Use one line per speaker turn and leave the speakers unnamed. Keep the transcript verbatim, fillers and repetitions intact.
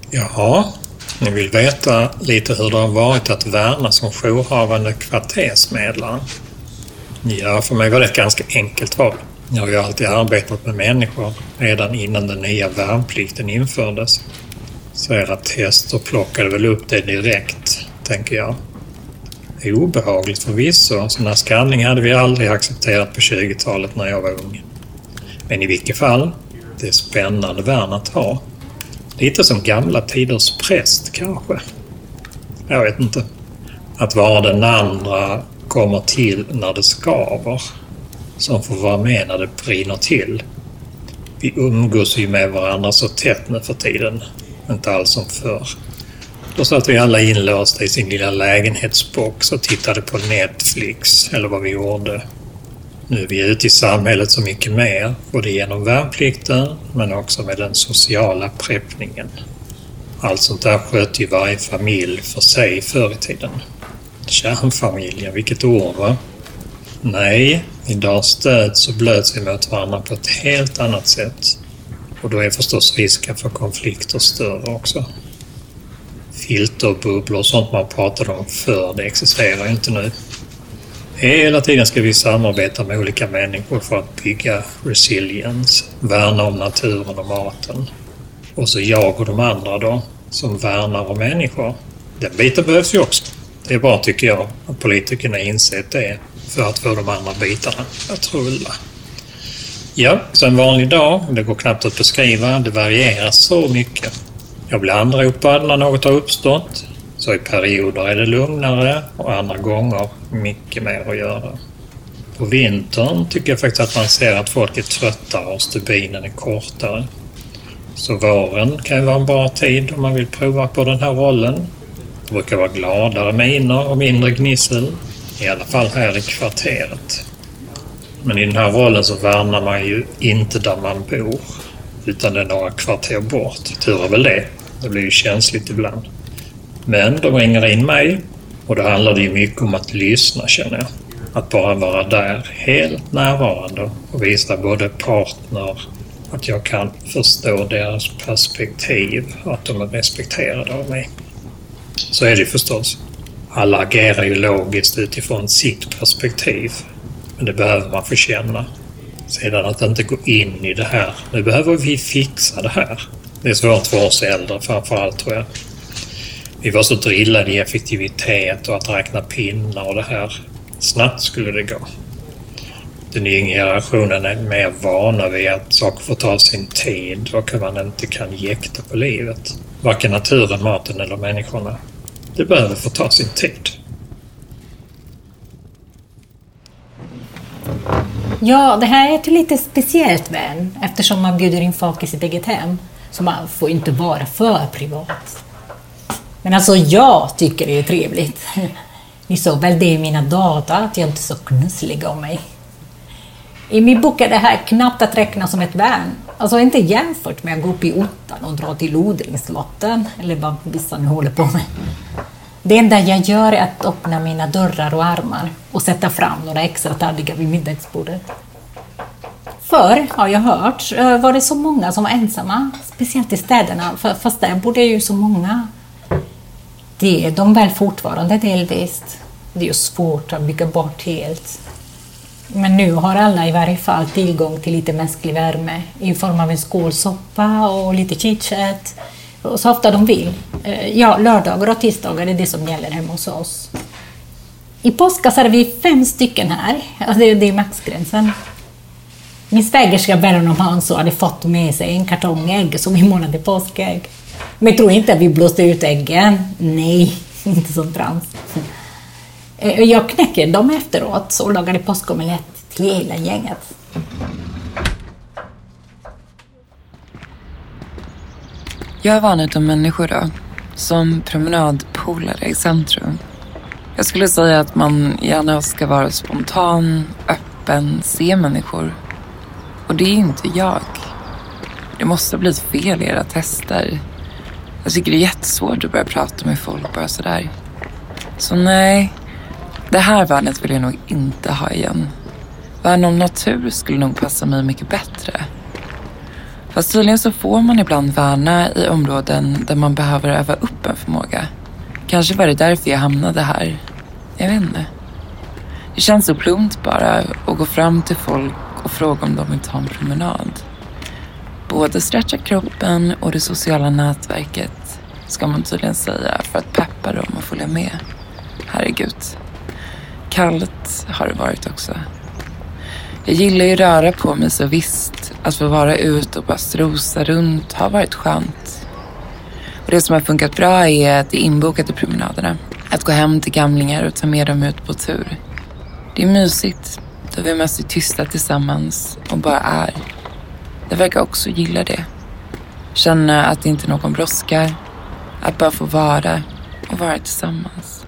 Jaha, ni vill veta lite hur det har varit att värna som jourhavande kvartersmedlare. Ja, för mig var det ett ganska enkelt val. Jag har ju alltid arbetat med människor redan innan den nya värnplikten infördes. Så era tester plockade väl upp det direkt, tänker jag. Det är obehagligt förvisso, sådana skanning hade vi aldrig accepterat på tjugotalet när jag var ung. Men i vilket fall, det är spännande värn att ha. Lite som gamla tiders präst kanske. Jag vet inte. Att vara den andra kommer till när det skaver. Som får vara med när det brinner till. Vi umgås ju med varandra så tätt nu för tiden. Inte alls som förr. Då satt vi alla inlåsta i sin lilla lägenhetsbox och tittade på Netflix eller vad vi gjorde. Nu är vi ute i samhället så mycket mer, både genom värnplikten men också med den sociala preppningen. Allt sånt där sköt ju varje familj för sig förr i tiden. Kärnfamiljen, vilket ord va? Nej, idag stöds och blöts vi mot varandra på ett helt annat sätt. Och då är förstås risken för konflikter större också. Filterbubblor och sånt man pratade om förr, det existerar inte nu. Hela tiden ska vi samarbeta med olika människor för att bygga resilience, värna om naturen och maten. Och så jag och de andra då, som värnar om människor. Den biten behövs ju också. Det är bra tycker jag att politikerna insett det för att få de andra bitarna att rulla. Ja, så en vanlig dag, det går knappt att beskriva, det varierar så mycket. Jag blir anropad när något har uppstått. Så i perioder är det lugnare och andra gånger mycket mer att göra. På vintern tycker jag faktiskt att man ser att folk är tröttare och stubinen är kortare. Så våren kan ju vara en bra tid om man vill prova på den här rollen. Det brukar vara gladare miner och mindre gnissel, i alla fall här i kvarteret. Men i den här rollen så värnar man ju inte där man bor, utan det är några kvarter bort. Tur är väl det, det blir ju känsligt ibland. Men de ringer in mig och då handlar det ju mycket om att lyssna känner jag. Att bara vara där helt närvarande och visa både partner att jag kan förstå deras perspektiv och att de är respekterade av mig. Så är det förstås. Alla agerar ju logiskt utifrån sitt perspektiv. Men det behöver man få känna. Sedan att inte gå in i det här. Nu behöver vi fixa det här. Det är svårt för oss äldre framförallt tror jag. Vi var så drillade i effektivitet och att räkna pinnar och det här. Snabbt skulle det gå. Den yngre generationen är mer vana vid att saker får ta sin tid och att man inte kan jäkta på livet. Varken naturen, maten eller människorna. Det behöver få ta sin tid.
Ja, det här är ett lite speciellt vän eftersom man bjuder in folk i sitt eget hem. Så man får inte vara för privat. Men alltså jag tycker det är trevligt. Ni såg väl det i mina data att jag inte är så knusslig om mig. I min bok är det här knappt att räkna som ett värn. Alltså inte jämfört med att gå upp i ottan och dra till odlingslotten. Eller vad vissa nu håller på med. Det enda jag gör är att öppna mina dörrar och armar. Och sätta fram några extra tallrikar vid middagsbordet. Förr har jag hört var det så många som var ensamma. Speciellt i städerna. Fast där bor det ju så många. Det är de väl fortfarande delvis. Det är ju svårt att bygga bort helt. Men nu har alla i varje fall tillgång till lite mänsklig värme i form av en skålsoppa och lite chitchat. Och så ofta de vill. Ja, lördagar och tisdagar är det som gäller hemma hos oss. I påskas hade vi fem stycken här. Alltså det är maxgränsen. Min svägerska Berron och Hans hade fått med sig en kartong ägg som vi månade påskägg. Men jag tror inte att vi blåste ut äggen. Nej, inte som trans. Jag knäcker dem efteråt och lagade påskomelett till hela gänget.
Jag är van utav människor då, som promenadpolare i centrum. Jag skulle säga att man gärna ska vara spontan, öppen, se människor. Och det är inte jag. Det måste bli ett fel i era tester. Jag tycker det är jättesvårt att börja prata med folk bara sådär. Så nej, det här värnet vill jag nog inte ha igen. Värn om natur skulle nog passa mig mycket bättre. Fast tydligen så får man ibland värna i områden där man behöver öva upp en förmåga. Kanske var det därför jag hamnade här. Jag vet inte. Det känns så plumpt bara att gå fram till folk och fråga om de vill ta en promenad. Både stretcha kroppen och det sociala nätverket ska man tydligen säga för att peppa dem och följa med. Herregud. Kallt har det varit också. Jag gillar ju röra på mig, så visst, att få vara ut och bara strosa runt har varit skönt. Och det som har funkat bra är att det är inbokat i promenaderna. Att gå hem till gamlingar och ta med dem ut på tur. Det är mysigt då vi mest är tysta tillsammans och bara är. Jag verkar också gilla det. Känna att det inte är någon brådskar. Att bara få vara och vara tillsammans.